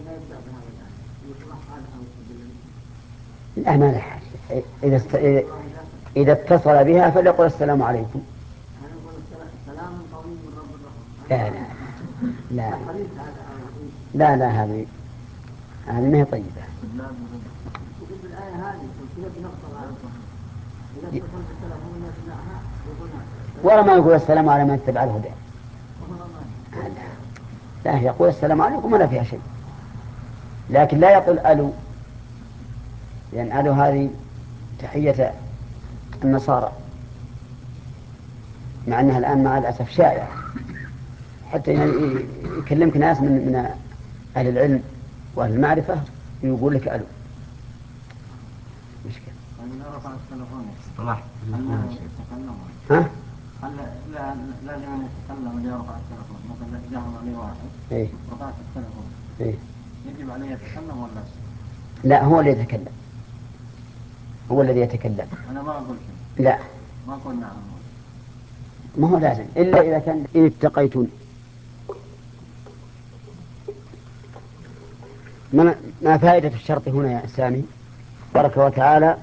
لا ما له حاجة. إذا اتصل بها فليقل السلام عليكم. لا لا لا لا لا هذه ما هي طيبة. ولا ما يقول السلام على من اتبع الهدى. لا يقول السلام عليكم ولا فيها شيء، لكن لا يقول ألو، لأن ألو هذه تحية النصارى، مع أنها الآن مع الأسف شائعة، حتى يكلمك ناس من أهل العلم وأهل المعرفة يقول لك ألو. مشكلة. صلاح ها؟ لا لازم يتكلم اللي يرفع التلفون، مثلا جاهم عليه واحد رفعت التلفون يجب عليه يتكلم ولا؟ لا هو اللي يتكلم، هو الذي يتكلم. أنا ما أقول شيء. لا ما أقول نعم. ما هو لازم إلا إذا كان إن اتقيتون. ما فائدة الشرط هنا يا سامي؟ بارك وتعالى